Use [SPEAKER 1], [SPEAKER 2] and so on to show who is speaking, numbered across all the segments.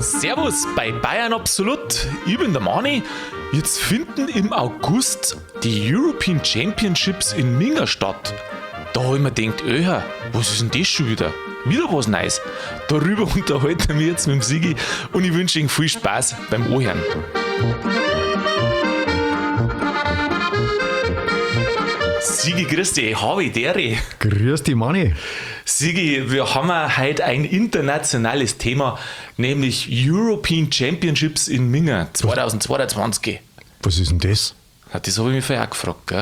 [SPEAKER 1] Servus bei Bayern Absolut. Ich bin der Mani. Jetzt finden im August die European Championships in Minga statt. Da habe ich mir gedacht, was ist denn das schon wieder? Wieder was Neues. Darüber unterhalten wir jetzt mit dem Sigi und ich wünsche Ihnen viel Spaß beim Anhören. Sigi, grüß dich, habe dere.
[SPEAKER 2] Grüß dich, Mani.
[SPEAKER 1] Sigi, wir haben heute ein internationales Thema, nämlich European Championships in Minga 2022.
[SPEAKER 2] Was ist denn das?
[SPEAKER 1] Das habe ich mich vorher auch gefragt, gell?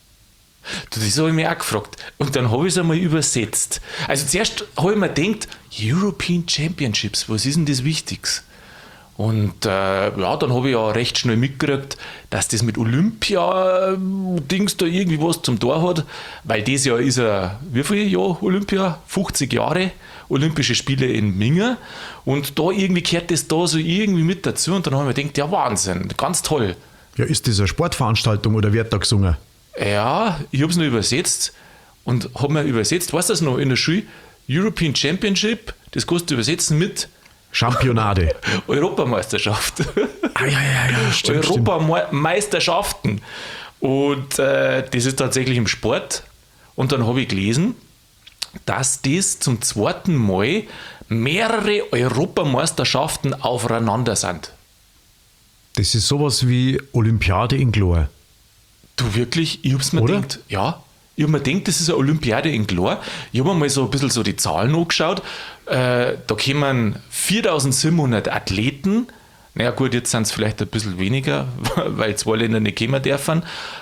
[SPEAKER 1] Das habe ich mich auch gefragt. Und dann habe ich es einmal übersetzt. Also zuerst habe ich mir gedacht, European Championships, was ist denn das Wichtiges? Und dann habe ich ja recht schnell mitgekriegt, dass das mit Olympia-Dings da irgendwie was zum Tor hat, weil das Jahr ist wie viele Jahre Olympia? 50 Jahre Olympische Spiele in Minga und da irgendwie gehört das da so irgendwie mit dazu und dann habe ich mir gedacht, ja Wahnsinn, ganz toll.
[SPEAKER 2] Ja, ist das eine Sportveranstaltung oder wird da gesungen?
[SPEAKER 1] Ja, ich habe es noch übersetzt und habe mir übersetzt, weißt du das noch, in der Schule, European Championship, das kannst du übersetzen mit
[SPEAKER 2] Championade.
[SPEAKER 1] Europameisterschaft.
[SPEAKER 2] Ja, stimmt.
[SPEAKER 1] Europameisterschaften. Und das ist tatsächlich im Sport. Und dann habe ich gelesen, dass das zum zweiten Mal mehrere Europameisterschaften aufeinander sind.
[SPEAKER 2] Das ist sowas wie Olympiade in Glor.
[SPEAKER 1] Du wirklich? Ich hab's mir gedacht, ja. Ich habe mir gedacht, das ist eine Olympiade in Glor. Ich habe mir mal so ein bisschen so die Zahlen angeschaut. Da kommen 4700 Athleten. Naja gut, jetzt sind es vielleicht ein bisschen weniger, weil 2 Länder nicht kommen dürfen.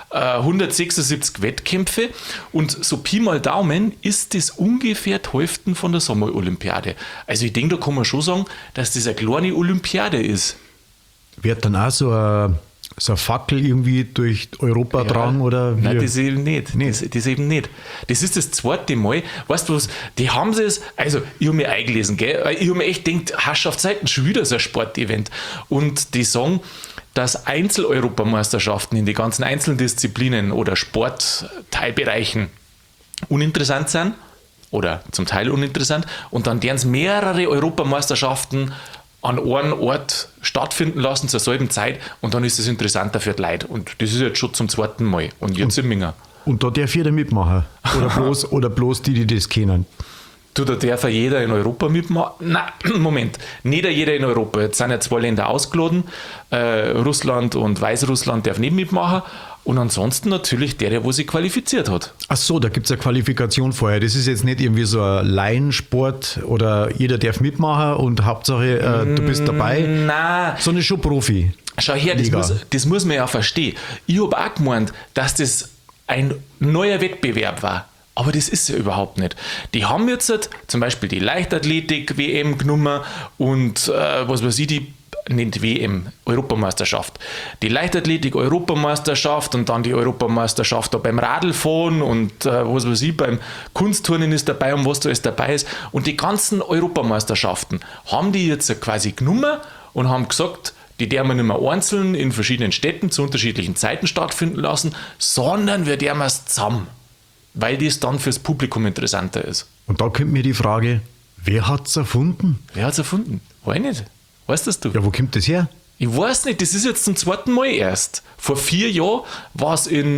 [SPEAKER 1] 176 Wettkämpfe und so Pi mal Daumen ist das ungefähr die Hälfte von der Sommerolympiade. Also ich denke, da kann man schon sagen, dass das eine kleine Olympiade ist.
[SPEAKER 2] Wird dann auch so eine Fackel irgendwie durch Europa tragen oder wie?
[SPEAKER 1] Nein, das eben nicht. Das eben nicht. Das ist das zweite Mal. Weißt du was, die haben es, also ich habe mich eingelesen, gell? Ich habe mir echt gedacht, Herrschaftszeiten, schon wieder so ein Sportevent. Und die sagen, dass Einzel-Europameisterschaften in die ganzen einzelnen Disziplinen oder Sportteilbereichen uninteressant sind oder zum Teil uninteressant und dann deren es mehrere Europameisterschaften an einem Ort stattfinden lassen zur selben Zeit und dann ist es interessanter für die Leute. Und das ist jetzt schon zum zweiten Mal. Und jetzt in Minga.
[SPEAKER 2] Und da darf jeder mitmachen? Oder bloß die das kennen?
[SPEAKER 1] Da darf ja jeder in Europa mitmachen. Nein, Moment. Nicht jeder in Europa. Jetzt sind ja 2 Länder ausgeladen. Russland und Weißrussland darf nicht mitmachen. Und ansonsten natürlich der wo sich qualifiziert hat.
[SPEAKER 2] Ach so, da gibt es eine Qualifikation vorher. Das ist jetzt nicht irgendwie so ein Laiensport oder jeder darf mitmachen und Hauptsache du bist dabei.
[SPEAKER 1] Nein.
[SPEAKER 2] Sondern schon Profi.
[SPEAKER 1] Schau her, das muss man ja verstehen. Ich habe auch gemeint, dass das ein neuer Wettbewerb war. Aber das ist ja überhaupt nicht. Die haben jetzt zum Beispiel die Leichtathletik-WM genommen und was weiß ich, die nennt WM, Europameisterschaft. Die Leichtathletik-Europameisterschaft und dann die Europameisterschaft da beim Radlfahren und was weiß ich, beim Kunstturnen ist dabei und was da alles dabei ist. Und die ganzen Europameisterschaften haben die jetzt quasi genommen und haben gesagt, die dürfen wir nicht mehr einzeln in verschiedenen Städten zu unterschiedlichen Zeiten stattfinden lassen, sondern wir dürfen es zusammen, weil das dann fürs Publikum interessanter ist.
[SPEAKER 2] Und da kommt mir die Frage, wer hat es erfunden?
[SPEAKER 1] Wer hat es erfunden? Weiß ich nicht. Weißt das du?
[SPEAKER 2] Ja, wo kommt das her?
[SPEAKER 1] Ich weiß nicht, das ist jetzt zum zweiten Mal erst. Vor 4 Jahren war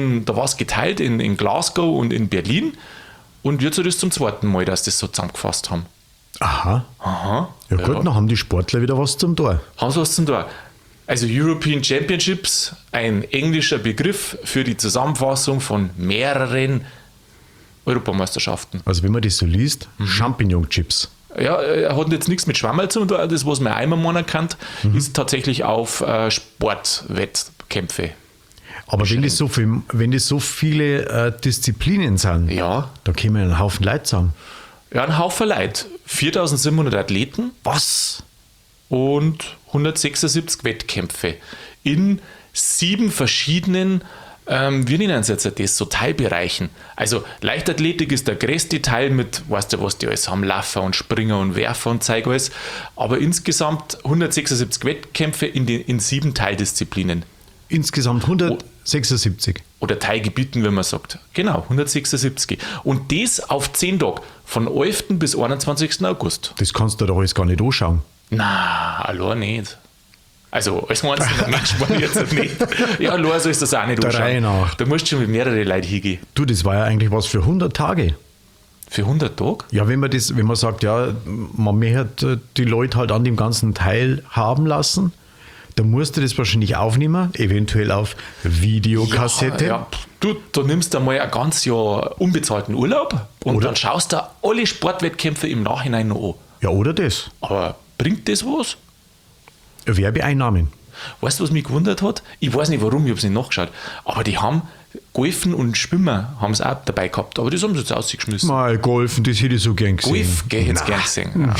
[SPEAKER 1] es geteilt in Glasgow und in Berlin und jetzt ist es zum zweiten Mal, dass das so zusammengefasst haben.
[SPEAKER 2] Aha. Ja gut, dann haben die Sportler wieder was zum Tor.
[SPEAKER 1] Haben sie was zum Tor. Also European Championships, ein englischer Begriff für die Zusammenfassung von mehreren Europameisterschaften.
[SPEAKER 2] Also wenn man das so liest, Champignon-Chips.
[SPEAKER 1] Ja, er hat jetzt nichts mit Schwammerl zu tun. Das, was man einmal mal erkannt, ist tatsächlich auf Sportwettkämpfe.
[SPEAKER 2] Aber wenn das so viele Disziplinen sind,
[SPEAKER 1] ja,
[SPEAKER 2] dann kommen einen Haufen Leute zusammen.
[SPEAKER 1] Ja, ein Haufen Leute. 4700 Athleten.
[SPEAKER 2] Was?
[SPEAKER 1] Und 176 Wettkämpfe in 7 verschiedenen wir nennen es jetzt das, so Teilbereichen. Also Leichtathletik ist der größte Teil mit, weißt du, was die alles haben, Laufer und Springer und Werfer und Zeug alles. Aber insgesamt 176 Wettkämpfe in 7 Teildisziplinen.
[SPEAKER 2] Insgesamt 176.
[SPEAKER 1] Oder Teilgebieten, wenn man sagt. Genau, 176. Und das auf 10 Tage, von 11. bis 21. August.
[SPEAKER 2] Das kannst du doch alles gar nicht anschauen.
[SPEAKER 1] Na, allein nicht. Also, als einzelner Mensch war ich jetzt nicht. Ja, allein so ist das auch nicht
[SPEAKER 2] Der Reihe nach.
[SPEAKER 1] Da musst du schon mit mehreren Leuten hingehen.
[SPEAKER 2] Du, das war ja eigentlich was für 100 Tage.
[SPEAKER 1] Für 100 Tage?
[SPEAKER 2] Ja, wenn man sagt, ja, man möchte die Leute halt an dem ganzen Teil haben lassen, dann musst du das wahrscheinlich aufnehmen, eventuell auf Videokassette.
[SPEAKER 1] Ja. Du nimmst einmal ein ganzes Jahr unbezahlten Urlaub und
[SPEAKER 2] Oder?
[SPEAKER 1] dann schaust du alle Sportwettkämpfe im Nachhinein noch an.
[SPEAKER 2] Ja, oder das.
[SPEAKER 1] Aber bringt das was?
[SPEAKER 2] Werbeeinnahmen.
[SPEAKER 1] Weißt du, was mich gewundert hat? Ich weiß nicht warum, ich habe es nicht nachgeschaut. Aber die haben Golfen und Schwimmen haben sie auch dabei gehabt. Aber das haben sie jetzt ausgeschmissen.
[SPEAKER 2] Mal Golfen, das hätte ich so gern gesehen.
[SPEAKER 1] Golf, gell, hätte ich
[SPEAKER 2] Na.
[SPEAKER 1] gern gesehen.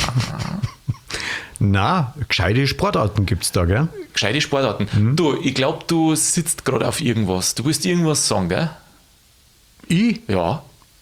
[SPEAKER 2] Na, gescheite Sportarten gibt es da, gell?
[SPEAKER 1] Gescheite Sportarten. Du, ich glaube, du sitzt gerade auf irgendwas. Du willst irgendwas sagen, gell?
[SPEAKER 2] Ich?
[SPEAKER 1] Ja.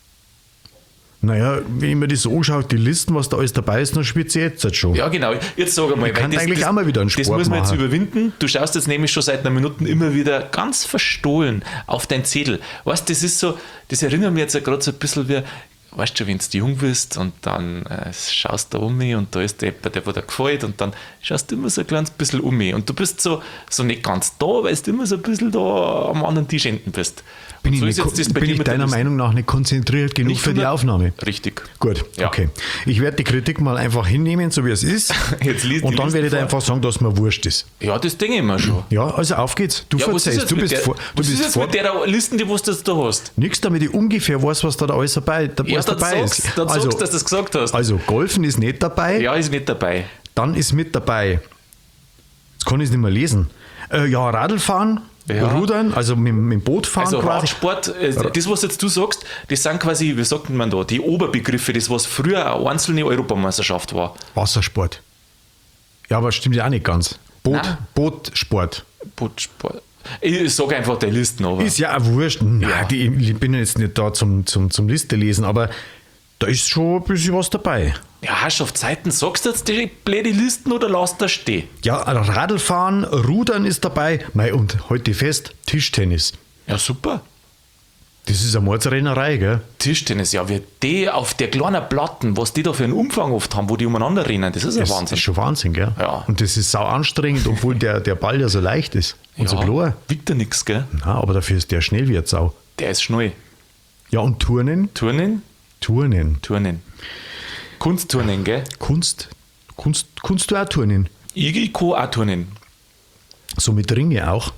[SPEAKER 2] Naja, wenn ich mir das so anschaue, die Listen, was da alles dabei ist, dann spitze ich jetzt schon.
[SPEAKER 1] Ja, genau. Jetzt sag einmal.
[SPEAKER 2] kann eigentlich auch mal wieder einen
[SPEAKER 1] Das
[SPEAKER 2] Sport
[SPEAKER 1] muss man jetzt
[SPEAKER 2] machen.
[SPEAKER 1] überwinden. Du schaust jetzt nämlich schon seit einer Minute immer wieder ganz verstohlen auf dein Zettel. Weißt du, das ist so, das erinnert mich jetzt ja gerade so ein bisschen wie, weißt du, wenn du jung bist und dann schaust du um mich und da ist der, der dir gefällt und dann schaust du immer so ein kleines bisschen um mich und du bist so nicht ganz da, weil du immer so ein bisschen da am anderen Tisch hinten bist.
[SPEAKER 2] Bin
[SPEAKER 1] Und
[SPEAKER 2] ich,
[SPEAKER 1] so ist
[SPEAKER 2] nicht,
[SPEAKER 1] jetzt das bei
[SPEAKER 2] bin
[SPEAKER 1] dir
[SPEAKER 2] ich
[SPEAKER 1] mit der
[SPEAKER 2] deiner
[SPEAKER 1] Liste.
[SPEAKER 2] Meinung nach nicht konzentriert genug
[SPEAKER 1] Nicht
[SPEAKER 2] für die
[SPEAKER 1] 100?
[SPEAKER 2] Aufnahme?
[SPEAKER 1] Richtig.
[SPEAKER 2] Gut,
[SPEAKER 1] Ja.
[SPEAKER 2] okay. Ich werde die Kritik mal einfach hinnehmen, so wie es ist.
[SPEAKER 1] Jetzt lies die
[SPEAKER 2] und dann
[SPEAKER 1] Liste
[SPEAKER 2] werde ich dir
[SPEAKER 1] vor.
[SPEAKER 2] einfach sagen, dass mir wurscht ist.
[SPEAKER 1] Ja, das denke ich mir schon.
[SPEAKER 2] Ja, also auf geht's. Du
[SPEAKER 1] Ja, was ist
[SPEAKER 2] verzeihst.
[SPEAKER 1] jetzt
[SPEAKER 2] Du
[SPEAKER 1] mit
[SPEAKER 2] bist
[SPEAKER 1] der,
[SPEAKER 2] vor. Du
[SPEAKER 1] was ist
[SPEAKER 2] bist
[SPEAKER 1] jetzt
[SPEAKER 2] vor.
[SPEAKER 1] mit der Liste, die was du da hast?
[SPEAKER 2] Nichts, damit ich ungefähr weiß, was da alles dabei,
[SPEAKER 1] Ja,
[SPEAKER 2] was
[SPEAKER 1] dann
[SPEAKER 2] dabei
[SPEAKER 1] sagst,
[SPEAKER 2] ist.
[SPEAKER 1] dann sagst, dass du das gesagt hast.
[SPEAKER 2] Also, Golfen ist nicht dabei.
[SPEAKER 1] Ja, ist mit dabei.
[SPEAKER 2] Dann ist mit dabei, jetzt kann ich es nicht mehr lesen, ja, Radlfahren,
[SPEAKER 1] Ja.
[SPEAKER 2] Rudern, also mit dem Boot fahren
[SPEAKER 1] Also
[SPEAKER 2] quasi.
[SPEAKER 1] Radsport, das, was jetzt du sagst, das sind quasi, wie sagt man da, die Oberbegriffe, das, was früher eine einzelne Europameisterschaft war.
[SPEAKER 2] Wassersport. Ja, aber stimmt ja auch nicht ganz.
[SPEAKER 1] Nein.
[SPEAKER 2] Bootsport.
[SPEAKER 1] Bootsport. Ich sage einfach die Listen, aber.
[SPEAKER 2] Ist ja auch wurscht. Nein,
[SPEAKER 1] Ja.
[SPEAKER 2] ich bin jetzt nicht da zum Liste lesen, aber da ist schon ein bisschen was dabei.
[SPEAKER 1] Ja, Herrschaftszeiten, sagst du jetzt die blöde Listen oder lass das stehen?
[SPEAKER 2] Ja, Radlfahren, Rudern ist dabei. Mei, und heute fest, Tischtennis.
[SPEAKER 1] Ja, super.
[SPEAKER 2] Das ist eine Mordsrennerei, gell?
[SPEAKER 1] Tischtennis, ja, wie die auf der kleinen Platten, was die da für einen Umfang oft haben, wo die umeinander rennen, das ist ein
[SPEAKER 2] Das
[SPEAKER 1] Wahnsinn.
[SPEAKER 2] ist schon Wahnsinn, gell?
[SPEAKER 1] Ja.
[SPEAKER 2] Und das ist sau anstrengend, obwohl der Ball ja so leicht ist und so klar.
[SPEAKER 1] wiegt ja nichts, gell?
[SPEAKER 2] Na, aber dafür ist der schnell wie eine Sau.
[SPEAKER 1] Der ist schnell.
[SPEAKER 2] Ja, und Turnen?
[SPEAKER 1] Turnen?
[SPEAKER 2] Turnen.
[SPEAKER 1] Kunstturnen, gell?
[SPEAKER 2] Kunst du auch turnen?
[SPEAKER 1] Ich kann auch turnen.
[SPEAKER 2] So mit Ringe auch?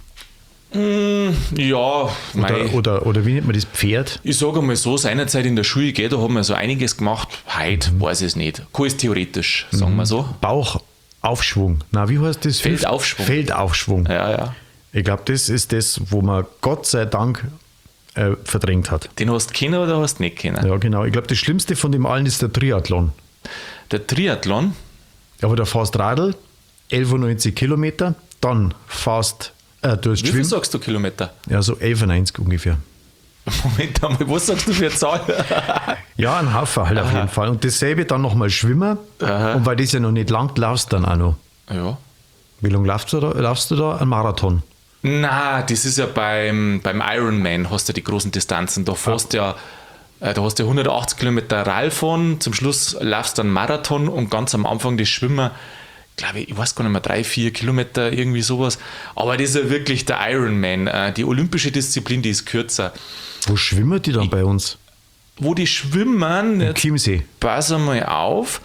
[SPEAKER 1] Ja, mei.
[SPEAKER 2] Oder wie nennt man das? Pferd?
[SPEAKER 1] Ich sage einmal so, seinerzeit in der Schule, gell, da haben wir so einiges gemacht. Heute weiß ich es nicht. Kann es theoretisch, sagen wir so.
[SPEAKER 2] Bauchaufschwung. Na, wie heißt das?
[SPEAKER 1] Feldaufschwung.
[SPEAKER 2] Feldaufschwung.
[SPEAKER 1] Ja, ja.
[SPEAKER 2] Ich glaube, das ist das, wo man Gott sei Dank verdrängt hat.
[SPEAKER 1] Den hast du kennen oder hast du nicht kennen?
[SPEAKER 2] Ja, genau. Ich glaube, das Schlimmste von dem allen ist der Triathlon.
[SPEAKER 1] Der Triathlon,
[SPEAKER 2] Aber da fährst Radl, 11,90 Kilometer, dann fährst du hast
[SPEAKER 1] wie viel
[SPEAKER 2] Schwimmen.
[SPEAKER 1] sagst du Kilometer?
[SPEAKER 2] Ja, so 11,90 ungefähr.
[SPEAKER 1] Moment einmal, was sagst du für eine Zahl?
[SPEAKER 2] Ja, ein Haufen halt auf jeden Fall. Und dasselbe dann nochmal Schwimmen. Und weil das ja noch nicht lang laufst, dann auch noch.
[SPEAKER 1] Ja.
[SPEAKER 2] Wie lange laufst du da? Ein Marathon.
[SPEAKER 1] Na, das ist ja beim Ironman, hast du die großen Distanzen. Da fährst da hast du 180 Kilometer Radfahren, zum Schluss laufst du einen Marathon und ganz am Anfang das Schwimmen, glaube ich weiß gar nicht mehr, 3-4 Kilometer, irgendwie sowas. Aber das ist ja wirklich der Ironman. Die olympische Disziplin, die ist kürzer.
[SPEAKER 2] Wo schwimmen die dann bei uns?
[SPEAKER 1] Wo die schwimmen, jetzt
[SPEAKER 2] Chiemsee.
[SPEAKER 1] pass einmal auf,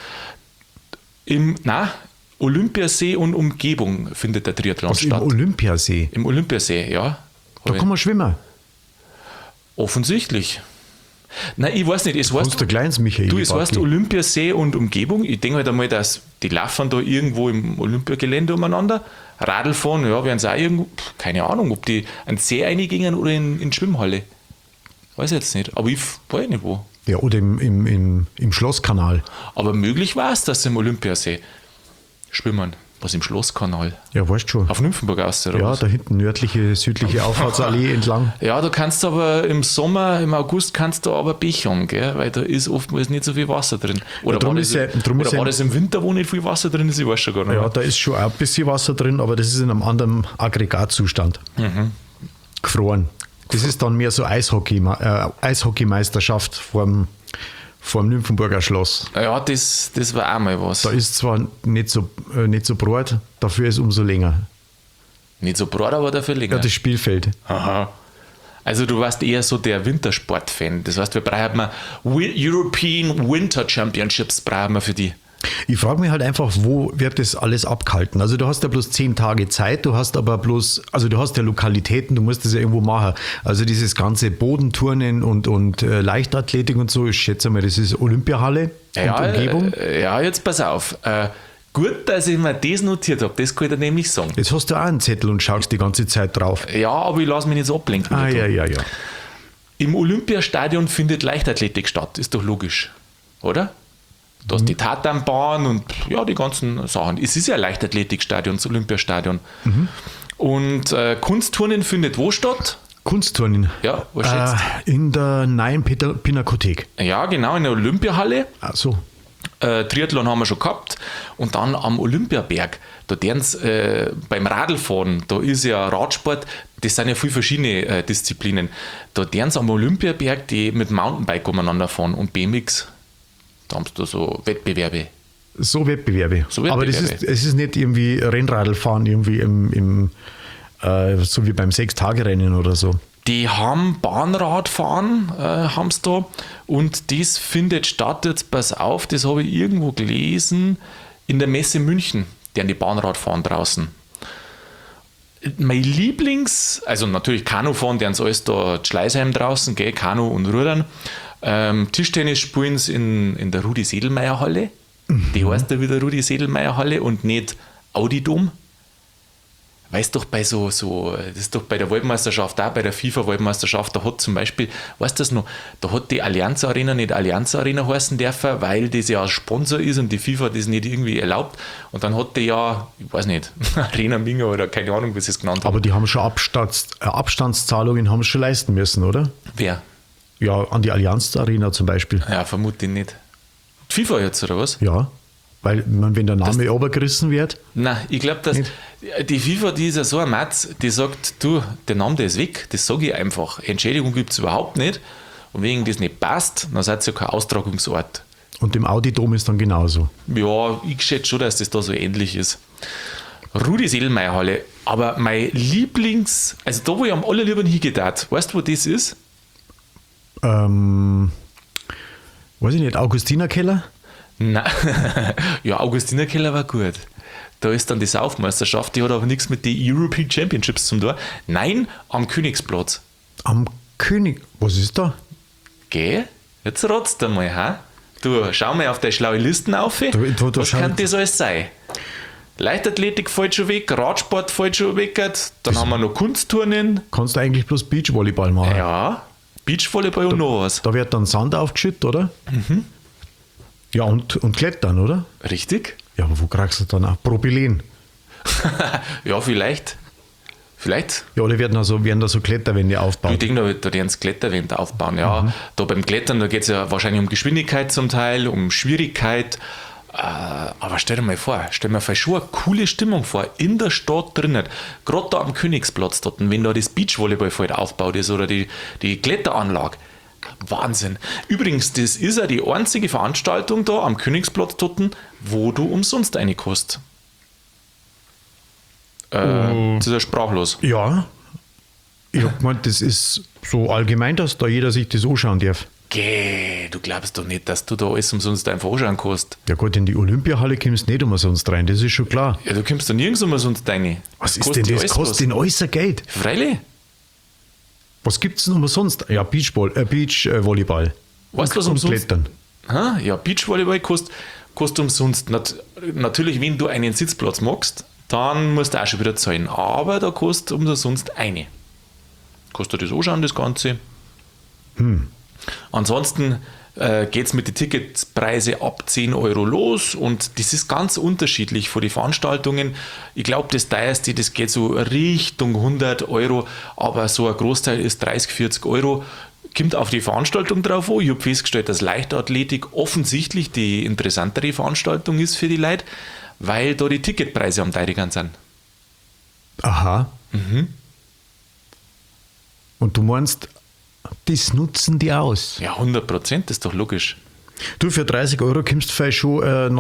[SPEAKER 1] Olympiasee und Umgebung findet der Triathlon
[SPEAKER 2] Also im
[SPEAKER 1] statt.
[SPEAKER 2] Olympiasee.
[SPEAKER 1] Im Olympiasee, ja.
[SPEAKER 2] Da kann man schwimmen.
[SPEAKER 1] Offensichtlich. Nein, ich weiß nicht. Es
[SPEAKER 2] Kannst
[SPEAKER 1] heißt,
[SPEAKER 2] du kleines Michael.
[SPEAKER 1] du, es heißt
[SPEAKER 2] Bartli.
[SPEAKER 1] Olympiasee und Umgebung. Ich denke halt einmal, dass die laufen da irgendwo im Olympiagelände umeinander. Radl fahren, ja, werden sie auch irgendwo, keine Ahnung, ob die an den See reingingen oder in die Schwimmhalle. Weiß ich jetzt nicht. Aber ich weiß nicht wo.
[SPEAKER 2] Ja, oder im Schlosskanal.
[SPEAKER 1] Aber möglich war es, dass sie im Olympiasee schwimmen. Was im Schlosskanal.
[SPEAKER 2] Ja, weißt schon.
[SPEAKER 1] Auf Nymphenburg aus, oder
[SPEAKER 2] Ja,
[SPEAKER 1] was?
[SPEAKER 2] da hinten nördliche, südliche Auffahrtsallee entlang.
[SPEAKER 1] Ja, da kannst du aber im Sommer, im August kannst du aber Pech haben, gell? Weil da ist oftmals nicht so viel Wasser drin. Oder,
[SPEAKER 2] drum
[SPEAKER 1] war,
[SPEAKER 2] ist
[SPEAKER 1] das,
[SPEAKER 2] ja- drum
[SPEAKER 1] oder
[SPEAKER 2] ist ja-
[SPEAKER 1] war das im Winter, wo nicht viel Wasser drin ist? Ich weiß schon gar nicht.
[SPEAKER 2] Ja, da ist schon auch ein bisschen Wasser drin, aber das ist in einem anderen Aggregatzustand. Gefroren. Das ist dann mehr so Eishockeymeisterschaft vor dem Nymphenburger Schloss.
[SPEAKER 1] Ja, das war auch mal was.
[SPEAKER 2] Da ist zwar nicht so breit, dafür ist umso länger.
[SPEAKER 1] Nicht so breit, aber dafür länger.
[SPEAKER 2] Ja, das Spielfeld.
[SPEAKER 1] Aha. Also du warst eher so der Wintersport-Fan. Das heißt, wir brauchen mal European Winter Championships brauchen wir für die.
[SPEAKER 2] Ich frage mich halt einfach, wo wird das alles abgehalten? Also du hast ja bloß 10 Tage Zeit, du hast aber du hast ja Lokalitäten, du musst das ja irgendwo machen. Also dieses ganze Bodenturnen und Leichtathletik und so, ich schätze mal, das ist Olympiahalle und Umgebung.
[SPEAKER 1] Ja, jetzt pass auf. Gut, dass ich mir das notiert habe, das kann ich dir nämlich sagen.
[SPEAKER 2] Jetzt hast du auch einen Zettel und schaust die ganze Zeit drauf.
[SPEAKER 1] Ja, aber ich lasse mich nicht so ablenken.
[SPEAKER 2] Ja.
[SPEAKER 1] Im Olympiastadion findet Leichtathletik statt, ist doch logisch, oder? Da ist die Tatanbahn und ja, die ganzen Sachen. Es ist ja ein Leichtathletikstadion, das Olympiastadion. Und Kunstturnen findet wo statt?
[SPEAKER 2] Kunstturnen.
[SPEAKER 1] Ja, was schätzt?
[SPEAKER 2] In der neuen Pinakothek.
[SPEAKER 1] Ja, genau, in der Olympiahalle.
[SPEAKER 2] Ach so.
[SPEAKER 1] Triathlon haben wir schon gehabt. Und dann am Olympiaberg, da beim Radlfahren, da ist ja Radsport, das sind ja viele verschiedene Disziplinen. Da deren am Olympiaberg die mit Mountainbike umeinander fahren und BMX. Da haben sie da so Wettbewerbe.
[SPEAKER 2] So Wettbewerbe. Aber es ist nicht irgendwie Rennradlfahren, irgendwie so wie beim 6-Tage-Rennen oder so.
[SPEAKER 1] Die haben Bahnradfahren, haben sie da. Und das findet statt, jetzt pass auf, das habe ich irgendwo gelesen, in der Messe München, deren die Bahnradfahren draußen. Mein also natürlich Kanufahren, deren sie alles da Schleißheim draußen, gell, Kanu und Rudern. Tischtennis spielen sie in der Rudi-Sedlmayer-Halle. Die heißt da wieder Rudi-Sedlmayer-Halle und nicht Audi-Dom. Weißt du, doch das ist doch bei der Weltmeisterschaft, auch bei der FIFA-Weltmeisterschaft, da hat zum Beispiel, weißt du das noch, da hat die Allianz Arena nicht Allianz Arena heißen dürfen, weil das ja ein Sponsor ist und die FIFA das nicht irgendwie erlaubt. Und dann hat die ja, ich weiß nicht, Arena Minga oder keine Ahnung, wie sie es genannt haben.
[SPEAKER 2] Aber die haben schon Abstandszahlungen haben sie schon leisten müssen, oder?
[SPEAKER 1] Wer?
[SPEAKER 2] Ja, an die Allianz Arena zum Beispiel.
[SPEAKER 1] Ja, vermute ich nicht. Die FIFA jetzt, oder was?
[SPEAKER 2] Ja, weil wenn der Name runtergerissen wird.
[SPEAKER 1] Nein, ich glaube, dass die FIFA, die ist ja so ein Matz, die sagt, du, der Name, der ist weg, das sage ich einfach. Entschädigung gibt es überhaupt nicht. Und wegen das nicht passt, dann seid ihr ja kein Austragungsort.
[SPEAKER 2] Und im Audi-Dom ist dann genauso.
[SPEAKER 1] Ja, ich schätze schon, dass das da so ähnlich ist. Rudi-Sedlmayer-Halle. Aber mein also da, wo ich am allerliebsten hingedacht, weißt du, wo das ist?
[SPEAKER 2] Weiß ich nicht, Augustinerkeller?
[SPEAKER 1] Nein, ja, Augustinerkeller war gut. Da ist dann die Saufmeisterschaft, die hat aber nichts mit den European Championships zu tun. Nein, am Königsplatz.
[SPEAKER 2] Am was ist da?
[SPEAKER 1] Geh, jetzt ratst du mal, ha? Du, schau mal auf deine schlaue Listen auf. Was kann das alles sein? Leichtathletik fällt schon weg, Radsport fällt schon weg, dann haben wir noch Kunstturnen.
[SPEAKER 2] Kannst du eigentlich bloß Beachvolleyball machen?
[SPEAKER 1] Ja, Beachvolleyball und noch was.
[SPEAKER 2] Da wird dann Sand aufgeschüttet, oder? Ja, und Klettern, oder?
[SPEAKER 1] Richtig.
[SPEAKER 2] Ja, aber wo kriegst du dann auch Propylen?
[SPEAKER 1] Ja, vielleicht.
[SPEAKER 2] Ja, oder werden da so Kletterwände aufbauen?
[SPEAKER 1] Ich denke, da werden sie Kletterwände aufbauen, ja. Da beim Klettern, da geht es ja wahrscheinlich um Geschwindigkeit zum Teil, um Schwierigkeit. Aber stell dir mal vor, schon eine coole Stimmung vor, in der Stadt drinnen, gerade da am Königsplatz dort, wenn da das Beachvolleyballfeld aufgebaut ist oder die Kletteranlage. Wahnsinn. Übrigens, das ist ja die einzige Veranstaltung da am Königsplatz dort, wo du umsonst reinkommst. Das ist ja sprachlos.
[SPEAKER 2] Ja. Ich hab gemeint, das ist so allgemein, dass da jeder sich das anschauen darf.
[SPEAKER 1] Geh, du glaubst doch nicht, dass du da alles umsonst einfach anschauen kannst.
[SPEAKER 2] Ja gut, in die Olympiahalle kommst du nicht umsonst rein, das ist schon klar.
[SPEAKER 1] Ja, du kommst da nirgends umsonst rein.
[SPEAKER 2] Was ist denn das? Kostet denn äußer Geld?
[SPEAKER 1] Freilich.
[SPEAKER 2] Was gibt es denn umsonst? Ja, Beachvolleyball.
[SPEAKER 1] Weißt du, was umsonst?
[SPEAKER 2] Klettern.
[SPEAKER 1] Ja, Beachvolleyball kostet umsonst. Natürlich, wenn du einen Sitzplatz magst, dann musst du auch schon wieder zahlen. Aber da kostet umsonst eine. Kostet das anschauen, das Ganze. Ansonsten geht es mit den Ticketpreisen ab 10 Euro los und das ist ganz unterschiedlich von den Veranstaltungen. Ich glaube, das teuerste, das geht so Richtung 100 Euro, aber so ein Großteil ist 30, 40 Euro. Kommt auf die Veranstaltung drauf an. Ich habe festgestellt, dass Leichtathletik offensichtlich die interessantere Veranstaltung ist für die Leute, weil da die Ticketpreise am teurigsten sind.
[SPEAKER 2] Aha. Und du meinst, das nutzen die aus?
[SPEAKER 1] Ja, 100%, das ist doch logisch.
[SPEAKER 2] Du, für 30 Euro kommst du vielleicht schon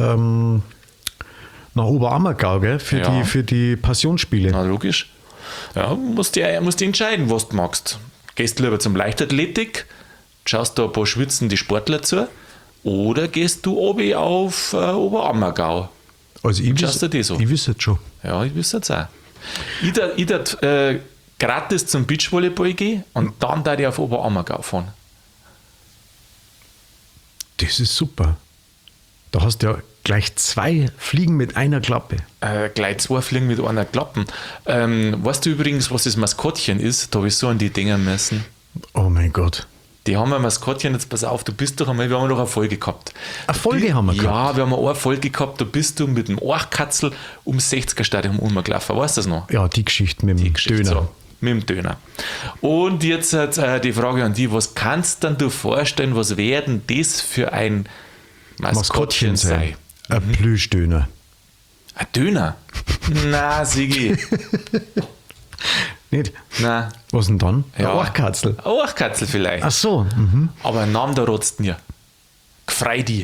[SPEAKER 2] nach Oberammergau, gell? Für die Passionsspiele.
[SPEAKER 1] Na, logisch. Ja, musst du entscheiden, was du magst. Gehst du lieber zum Leichtathletik, schaust da ein paar schwitzende Sportler zu, oder gehst du oben auf Oberammergau?
[SPEAKER 2] Also ich
[SPEAKER 1] Schaust du das so?
[SPEAKER 2] Ich wüsste es schon.
[SPEAKER 1] Ja, ich wüsste es auch. Ich darf gratis zum Beachvolleyball gehen und dann darf ich auf Oberammergau fahren. Das
[SPEAKER 2] ist super. Da hast du ja gleich 2 Fliegen mit einer Klappe.
[SPEAKER 1] Gleich 2 Fliegen mit einer Klappe. Weißt du übrigens, was das Maskottchen ist? Da habe ich so an die Dinger müssen.
[SPEAKER 2] Oh mein Gott.
[SPEAKER 1] Die haben ein Maskottchen, jetzt pass auf, wir haben noch eine Folge gehabt.
[SPEAKER 2] Eine Folge haben wir gehabt?
[SPEAKER 1] Ja, wir haben eine Folge gehabt, da bist du mit dem Orchkatzel ums 60er-Stadion rumgelaufen. Weißt du das noch?
[SPEAKER 2] Ja, die Geschichte mit dem Döner.
[SPEAKER 1] So, mit dem Döner. Und jetzt die Frage an dich, was kannst denn du vorstellen, was werden das für ein Maskottchen sein?
[SPEAKER 2] Ein Plüschdöner.
[SPEAKER 1] Ein Döner? Na, Sigi.
[SPEAKER 2] Nicht?
[SPEAKER 1] Nein.
[SPEAKER 2] Was denn dann?
[SPEAKER 1] Ja.
[SPEAKER 2] Ein Orchkatzel.
[SPEAKER 1] Ein Orchkatzel vielleicht.
[SPEAKER 2] Ach so.
[SPEAKER 1] Aber ein Name, da rotzt nie. Gfreidi.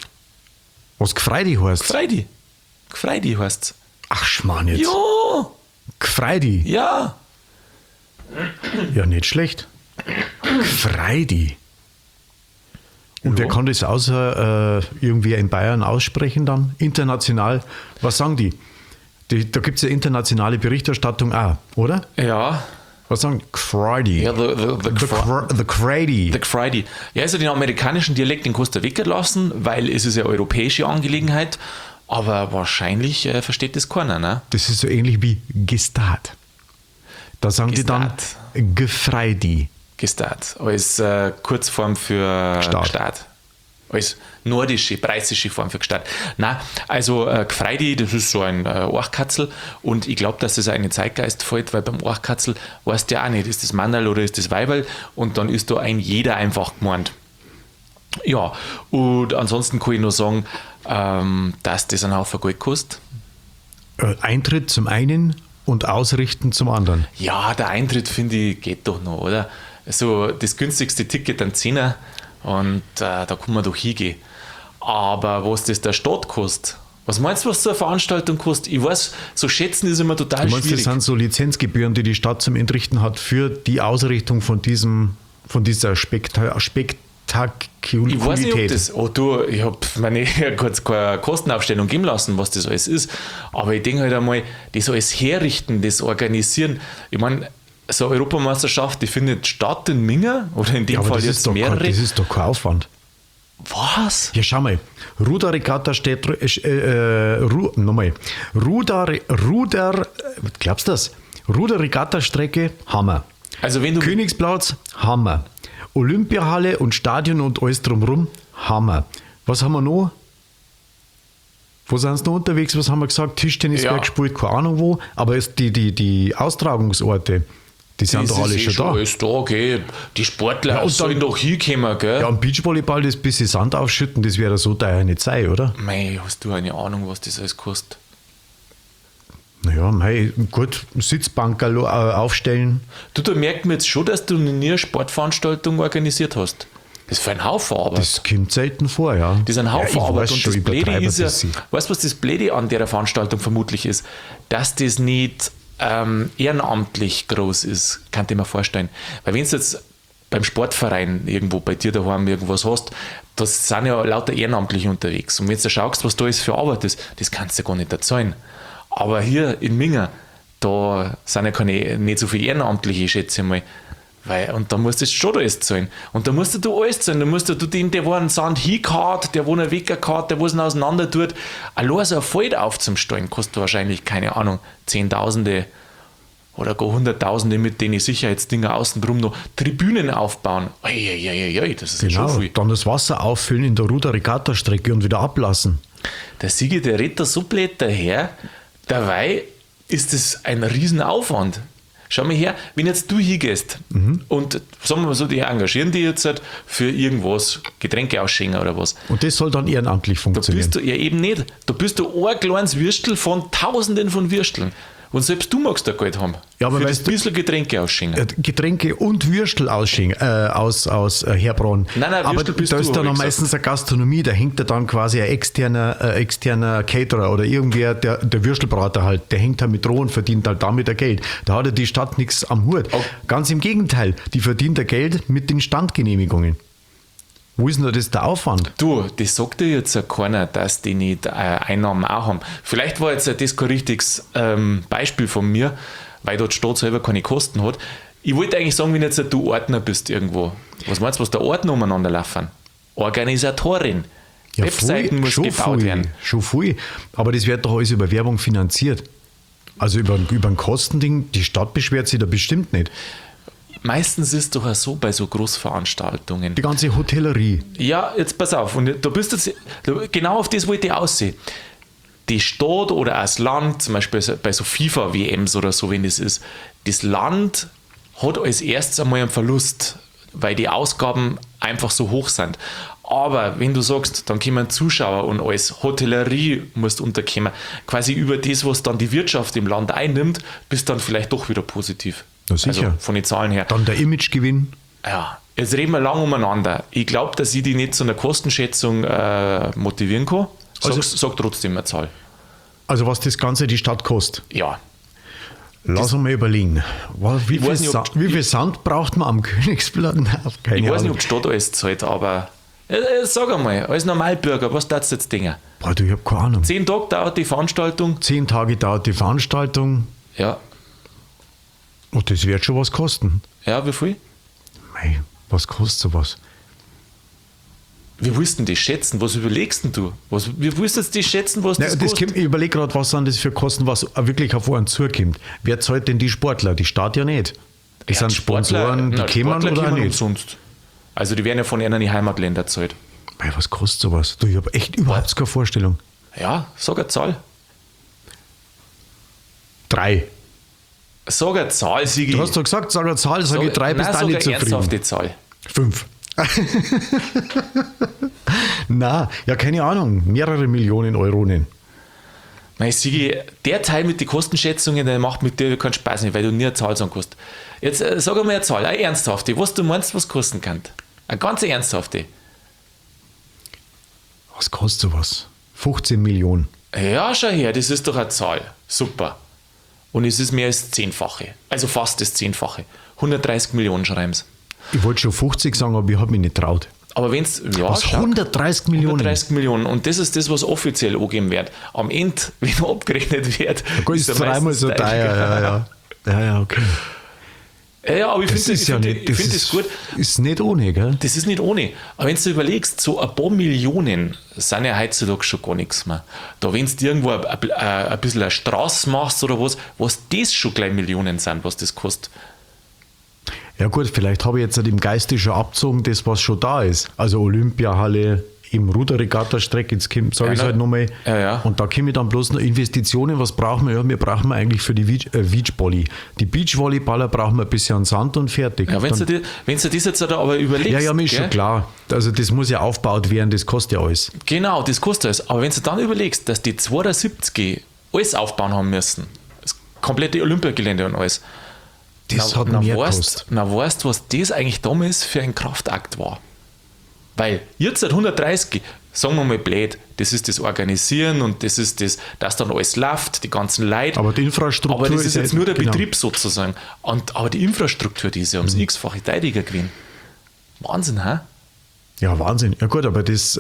[SPEAKER 2] Was Gfreidi heißt?
[SPEAKER 1] Gfreidi. Gfreidi heißt's.
[SPEAKER 2] Ach, Schmarrn jetzt.
[SPEAKER 1] Ja.
[SPEAKER 2] Gfreidi.
[SPEAKER 1] Ja.
[SPEAKER 2] Ja, nicht schlecht. Gfreidi. Und wer kann das außer irgendwie in Bayern aussprechen dann? International. Was sagen die? Da gibt es ja internationale Berichterstattung auch, oder?
[SPEAKER 1] Ja.
[SPEAKER 2] Was sagen die? Gfreidi.
[SPEAKER 1] Ja,
[SPEAKER 2] The Gfreidi.
[SPEAKER 1] The Gfreidi. Ja, also den amerikanischen Dialekt, den kannst du weglassen, weil es ist ja eine europäische Angelegenheit. Aber wahrscheinlich versteht das keiner, ne?
[SPEAKER 2] Das ist so ähnlich wie Gestat. Da sagen
[SPEAKER 1] Gestat.
[SPEAKER 2] die dann Gfreidi.
[SPEAKER 1] Gestat. Als Kurzform für Gstaad. Als nordische, preußische Form für Gstaad. Nein, also Gfreidi, das ist so ein Orchkatzel und ich glaube, dass das auch in den Zeitgeist fällt, weil beim Orchkatzel weißt du ja auch nicht, ist das Mannerl oder ist das Weiberl und dann ist da ein jeder einfach gemeint. Ja, und ansonsten kann ich nur sagen, dass das ein Haufen Geld kostet.
[SPEAKER 2] Eintritt zum einen und Ausrichten zum anderen.
[SPEAKER 1] Ja, der Eintritt, finde ich, geht doch noch, oder? So das günstigste Ticket ein 10er und da kann man doch hingehen. Aber was das der Stadt kostet, was meinst du, was so eine Veranstaltung kostet? Ich weiß, so schätzen ist immer total
[SPEAKER 2] schwierig. Das sind so Lizenzgebühren, die die Stadt zum Entrichten hat für die Ausrichtung von dieser Spektakulität.
[SPEAKER 1] Ich weiß nicht, ob das, ich habe meine kurz keine Kostenaufstellung geben lassen, was das alles ist, aber ich denke halt einmal, das alles herrichten, das organisieren, ich meine, so eine Europameisterschaft, die findet statt in Minga oder in dem Fall jetzt mehrere.
[SPEAKER 2] Das ist doch kein Aufwand.
[SPEAKER 1] Was?
[SPEAKER 2] Ja, schau mal. Ruderregatta steht, glaubst du das? Ruderregatta-Strecke, Hammer.
[SPEAKER 1] Also wenn du
[SPEAKER 2] Königsplatz, Hammer. Olympiahalle und Stadion und alles drumherum, Hammer. Was haben wir noch? Wo sind sie noch unterwegs? Was haben wir gesagt? Tischtennis wird gespielt, keine Ahnung wo. Aber die Austragungsorte, die sind doch alle schon da.
[SPEAKER 1] Alles da, okay. Die Sportler sollen doch hinkommen, gell?
[SPEAKER 2] Ja, und Beachvolleyball, das bisschen Sand aufschütten, das wäre so teuer nicht sein, oder?
[SPEAKER 1] Mei, hast du eine Ahnung, was das alles kostet?
[SPEAKER 2] Naja, gut, Sitzbank aufstellen.
[SPEAKER 1] Da merkt man jetzt schon, dass du nie eine Sportveranstaltung organisiert hast. Das ist für ein Haufen Arbeit.
[SPEAKER 2] Das kommt selten vor, ja.
[SPEAKER 1] Das ist ein Haufen Arbeit. Und das Blöde ist ja, weißt du, was das Blöde an der Veranstaltung vermutlich ist? Dass das nicht ehrenamtlich groß ist, kann ich mir vorstellen. Weil wenn du jetzt beim Sportverein irgendwo bei dir daheim irgendwas hast, das sind ja lauter Ehrenamtliche unterwegs. Und wenn du schaust, was da ist für Arbeit ist, das kannst du ja gar nicht erzahlen. Aber hier in Minga, da sind ja nicht so viele Ehrenamtliche, schätze ich mal. Und da musst du schon alles zahlen. Und da musst du alles zahlen. Da musst du den, der wo einen Sand hingehaut, der wo einen weggehaut, der wo es auseinander tut. Allein so ein Feld aufzustellen, kostet wahrscheinlich, keine Ahnung, Zehntausende oder gar Hunderttausende, mit denen Sicherheitsdinger außen drum noch Tribünen aufbauen. Eieieiei, das ist ja schon viel.
[SPEAKER 2] Dann das Wasser auffüllen in der Ruder-Regatta-Strecke und wieder ablassen.
[SPEAKER 1] Der Sigi, der redet da so blöd daher. Dabei ist das ein Riesenaufwand. Schau mal her, wenn jetzt du hingehst und sagen wir mal so, die engagieren die jetzt halt für irgendwas, Getränke ausschenken oder was.
[SPEAKER 2] Und das soll dann ehrenamtlich funktionieren.
[SPEAKER 1] Da bist du ja eben nicht. Da bist du ein kleines Würstel von Tausenden von Würsteln. Und selbst du magst da Geld haben.
[SPEAKER 2] Ja, aber
[SPEAKER 1] für das
[SPEAKER 2] weißt du-
[SPEAKER 1] bisschen Getränke ausschenken.
[SPEAKER 2] Getränke und Würstel aus Herbrunn.
[SPEAKER 1] Nein,
[SPEAKER 2] aber
[SPEAKER 1] Würstel bist
[SPEAKER 2] da
[SPEAKER 1] du,
[SPEAKER 2] ist dann
[SPEAKER 1] hab
[SPEAKER 2] noch
[SPEAKER 1] ich
[SPEAKER 2] meistens eine Gastronomie, da hängt da dann quasi ein externer Caterer oder irgendwer, der Würstelbrater halt, der hängt halt mit Droh und verdient halt damit ein Geld. Da hat ja die Stadt nichts am Hut.
[SPEAKER 1] Oh.
[SPEAKER 2] Ganz im Gegenteil, die verdient ein Geld mit den Standgenehmigungen. Wo ist denn das der Aufwand?
[SPEAKER 1] Du, das sagt dir jetzt ja keiner, dass die nicht Einnahmen auch haben. Vielleicht war jetzt das kein richtiges Beispiel von mir, weil dort die Stadt selber keine Kosten hat. Ich wollte eigentlich sagen, wenn jetzt du Ordner bist irgendwo. Was meinst du, was da Ordner umeinander laufen? Organisatorin. Webseiten muss gebaut werden.
[SPEAKER 2] Schon viel. Aber das wird doch alles über Werbung finanziert. Also über ein Kostending, die Stadt beschwert sich da bestimmt nicht.
[SPEAKER 1] Meistens ist es doch auch so bei so Großveranstaltungen.
[SPEAKER 2] Die ganze Hotellerie.
[SPEAKER 1] Ja, jetzt pass auf. Und du bist jetzt, genau auf das wollte ich aussehen. Die Stadt oder auch das Land, zum Beispiel bei so FIFA-WMs oder so, wenn das ist, das Land hat als erstes einmal einen Verlust, weil die Ausgaben einfach so hoch sind. Aber wenn du sagst, dann kommen Zuschauer und als Hotellerie musst unterkommen, quasi über das, was dann die Wirtschaft im Land einnimmt, bist dann vielleicht doch wieder positiv.
[SPEAKER 2] Na sicher.
[SPEAKER 1] Also von den Zahlen her.
[SPEAKER 2] Dann der Imagegewinn.
[SPEAKER 1] Ja, jetzt reden wir lang umeinander. Ich glaube, dass ich die nicht zu einer Kostenschätzung motivieren kann. Sag trotzdem eine Zahl.
[SPEAKER 2] Also was das Ganze die Stadt kostet.
[SPEAKER 1] Ja.
[SPEAKER 2] Lass uns mal überlegen. Wie
[SPEAKER 1] Ich weiß nicht, ob-
[SPEAKER 2] viel Sand braucht man am Königsplatz? Keine
[SPEAKER 1] Ich weiß nicht,
[SPEAKER 2] Ahnung.
[SPEAKER 1] ob die Stadt alles zahlt, aber sag einmal, als Normalbürger, was darfst du jetzt denken?
[SPEAKER 2] Boah, du, ich habe keine Ahnung.
[SPEAKER 1] 10 Tage dauert die Veranstaltung.
[SPEAKER 2] 10 Tage dauert die Veranstaltung
[SPEAKER 1] Ja.
[SPEAKER 2] und das wird schon was kosten.
[SPEAKER 1] Ja, wie viel?
[SPEAKER 2] Mei, was kostet sowas?
[SPEAKER 1] Wie willst du denn das schätzen? Was überlegst denn du? Wie willst du jetzt das schätzen, was das kostet?
[SPEAKER 2] Ich überlege gerade, was sind das für Kosten, was wirklich auf einen zukommt. Wer zahlt denn die Sportler? Die Stadt ja nicht. Das sind Sponsoren, die kommen oder
[SPEAKER 1] kommen
[SPEAKER 2] nicht?
[SPEAKER 1] umsonst. Also die werden ja von ihren Heimatländern gezahlt.
[SPEAKER 2] Mei, was kostet sowas? Du, ich habe echt überhaupt keine Vorstellung.
[SPEAKER 1] Ja, sag eine Zahl.
[SPEAKER 2] 3.
[SPEAKER 1] Sag eine Zahl, Sigi.
[SPEAKER 2] Du hast doch gesagt, sag eine Zahl, sage ich 3, bist du
[SPEAKER 1] Nein,
[SPEAKER 2] auch nicht
[SPEAKER 1] sag eine
[SPEAKER 2] zufrieden.
[SPEAKER 1] ernsthafte Zahl.
[SPEAKER 2] 5. Na, ja, keine Ahnung. Mehrere Millionen Euronen.
[SPEAKER 1] Mein Sigi, der Teil mit den Kostenschätzungen, der macht mit dir keinen Spaß nicht, weil du nie eine Zahl sagen kannst. Jetzt sag einmal eine Zahl, eine ernsthafte, was du meinst, was kosten kann. Eine ganz ernsthafte.
[SPEAKER 2] Was kostet sowas? 15 Millionen.
[SPEAKER 1] Ja, schau her, das ist doch eine Zahl. Super. Und es ist mehr als das 10-fache. Also fast das 10-fache. 130 Millionen schreiben sie.
[SPEAKER 2] Ich wollte schon 50 sagen, aber ich habe mich nicht traut.
[SPEAKER 1] Aber wenn es, ja,
[SPEAKER 2] Was,
[SPEAKER 1] schau,
[SPEAKER 2] 130 Millionen?
[SPEAKER 1] 130 Millionen. Und das ist das, was offiziell angegeben wird. Am Ende, wenn abgerechnet wird,
[SPEAKER 2] Gut, ist
[SPEAKER 1] er
[SPEAKER 2] dreimal
[SPEAKER 1] meistens
[SPEAKER 2] so teuer. Ja, okay.
[SPEAKER 1] Ja, aber ich
[SPEAKER 2] Das
[SPEAKER 1] finde
[SPEAKER 2] ist ja nicht,
[SPEAKER 1] ich find das gut.
[SPEAKER 2] Ist nicht ohne, gell?
[SPEAKER 1] Das ist nicht ohne. Aber wenn du überlegst, so ein paar Millionen sind ja heutzutage schon gar nichts mehr. Da, wenn du irgendwo ein bisschen eine Straße machst oder was das schon gleich Millionen sind, was das kostet.
[SPEAKER 2] Ja gut, vielleicht habe ich jetzt halt im Geiste schon abgezogen, das was schon da ist. Also Olympiahalle, im Ruderregatta-Strecke, jetzt sage ich es
[SPEAKER 1] Ja,
[SPEAKER 2] halt nochmal.
[SPEAKER 1] ja, ja.
[SPEAKER 2] Und da kommen dann bloß noch Investitionen. Was brauchen wir? Ja, wir brauchen eigentlich für die Beachvolley. Die Beachvolleyballer brauchen wir ein bisschen Sand und fertig.
[SPEAKER 1] Ja, wenn
[SPEAKER 2] Dann,
[SPEAKER 1] du das jetzt aber überlegst.
[SPEAKER 2] ja, mir ist
[SPEAKER 1] gell?
[SPEAKER 2] schon klar. Also das muss ja aufgebaut werden, das kostet ja alles.
[SPEAKER 1] Genau, das kostet alles. Aber wenn du dann überlegst, dass die 72 alles aufbauen haben müssen, das komplette Olympiagelände und alles,
[SPEAKER 2] Das hat mehr gekostet.
[SPEAKER 1] weißt du, was das eigentlich damals für ein Kraftakt war? Weil jetzt seit 130, sagen wir mal blöd, das ist das Organisieren und das ist das, dass dann alles läuft, die ganzen Leute.
[SPEAKER 2] Aber die Infrastruktur
[SPEAKER 1] Aber das ist
[SPEAKER 2] ja-
[SPEAKER 1] jetzt nur der
[SPEAKER 2] genau.
[SPEAKER 1] Betrieb sozusagen. Aber die Infrastruktur, die ist ja ums x-fache teurer gewesen. Wahnsinn, hä?
[SPEAKER 2] Ja, Wahnsinn. Ja gut, aber das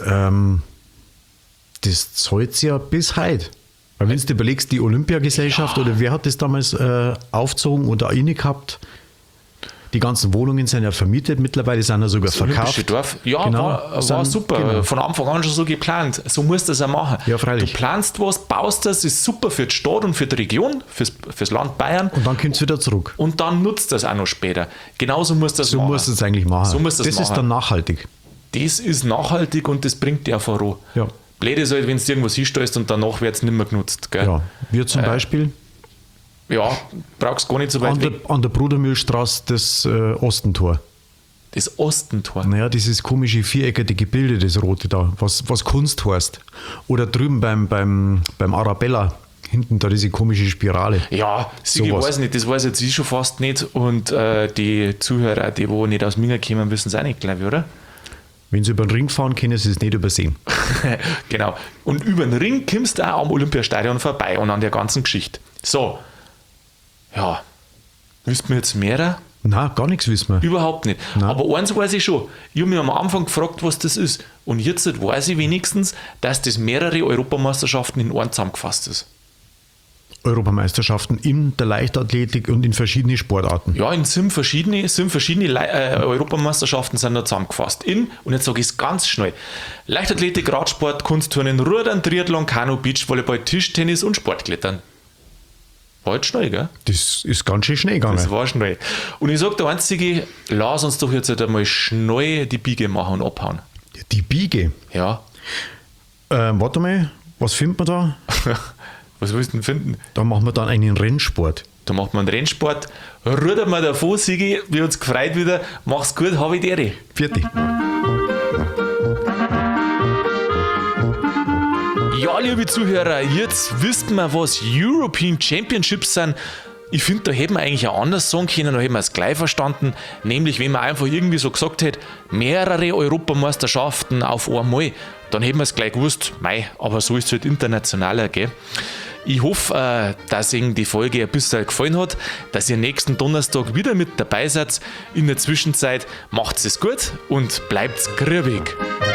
[SPEAKER 2] zahlt ja bis heute. Weil wenn du überlegst, die Olympiagesellschaft oder wer hat das damals aufgezogen oder inne gehabt? Die ganzen Wohnungen sind ja vermietet, mittlerweile sind ja sogar
[SPEAKER 1] Das Olympische
[SPEAKER 2] verkauft.
[SPEAKER 1] Dorf, ja,
[SPEAKER 2] Genau.
[SPEAKER 1] war
[SPEAKER 2] Sind-
[SPEAKER 1] super.
[SPEAKER 2] genau.
[SPEAKER 1] Von Anfang an schon so geplant. So musst du das auch machen.
[SPEAKER 2] Ja, freilich.
[SPEAKER 1] Du planst was, baust das, ist super für die Stadt und für die Region, fürs Land Bayern.
[SPEAKER 2] Und dann kommt es wieder zurück.
[SPEAKER 1] Und dann nutzt das auch noch später. Genauso musst du das
[SPEAKER 2] So
[SPEAKER 1] machen.
[SPEAKER 2] musst du es eigentlich machen.
[SPEAKER 1] So musst du
[SPEAKER 2] das
[SPEAKER 1] es
[SPEAKER 2] ist
[SPEAKER 1] machen.
[SPEAKER 2] dann nachhaltig.
[SPEAKER 1] Das ist nachhaltig und das bringt dir auch voran.
[SPEAKER 2] Ja.
[SPEAKER 1] Blöd ist halt, wenn du irgendwas hinstellst und danach wird es nicht mehr genutzt. Gell?
[SPEAKER 2] Ja. Wir zum Beispiel
[SPEAKER 1] Ja, brauchst gar nicht so weit weg.
[SPEAKER 2] an der Brudermühlstraße das Ostentor.
[SPEAKER 1] Das Ostentor.
[SPEAKER 2] Naja, dieses komische viereckige Gebilde, das rote da, was Kunst heißt. Oder drüben beim Arabella hinten da diese komische Spirale.
[SPEAKER 1] Ja, Sigi,
[SPEAKER 2] Sowas.
[SPEAKER 1] weiß nicht, das weiß jetzt ich schon fast nicht. Und die Zuhörer, die wo nicht aus Minga kommen, wissen es auch nicht, glaube ich, oder?
[SPEAKER 2] Wenn sie über den Ring fahren, können sie es nicht übersehen.
[SPEAKER 1] Genau. Und über den Ring kommst du auch am Olympiastadion vorbei und an der ganzen Geschichte. So. Ja. Wisst ihr jetzt mehr?
[SPEAKER 2] Na, gar nichts wissen wir.
[SPEAKER 1] Überhaupt nicht.
[SPEAKER 2] Nein.
[SPEAKER 1] Aber eins weiß ich schon. Ich habe mich am Anfang gefragt, was das ist. Und jetzt weiß ich wenigstens, dass das mehrere Europameisterschaften in einem zusammengefasst ist.
[SPEAKER 2] Europameisterschaften in der Leichtathletik und in verschiedenen Sportarten.
[SPEAKER 1] Ja, in verschiedene Europameisterschaften sind da zusammengefasst. Und jetzt sage ich es ganz schnell: Leichtathletik, Radsport, Kunstturnen, Rudern, Triathlon, Kanu, Beachvolleyball, Tischtennis und Sportklettern. War jetzt schnell, gell?
[SPEAKER 2] Das ist ganz schön schnell gegangen.
[SPEAKER 1] Das war schnell. Und ich sage der Einzige, lass uns doch jetzt halt einmal schnell die Biege machen und abhauen.
[SPEAKER 2] Die Biege.
[SPEAKER 1] Ja.
[SPEAKER 2] Warte mal, was findet man da?
[SPEAKER 1] Was willst du denn finden?
[SPEAKER 2] Da machen wir dann einen Rennsport.
[SPEAKER 1] Da macht man einen Rennsport. Rudern wir davon, Sigi, wir uns gefreut wieder. Mach's gut, habe ich dir.
[SPEAKER 2] Vierte.
[SPEAKER 1] Ja, liebe Zuhörer, jetzt wisst wir, was European Championships sind. Ich finde, da hätten wir eigentlich auch anders sagen können, da hätten wir es gleich verstanden. Nämlich, wenn man einfach irgendwie so gesagt hätte, mehrere Europameisterschaften auf einmal, dann hätten wir es gleich gewusst. Mei, aber so ist es halt internationaler, gell? Ich hoffe, dass Ihnen die Folge ein bisschen gefallen hat, dass ihr nächsten Donnerstag wieder mit dabei seid. In der Zwischenzeit macht's es gut und bleibt's grübig.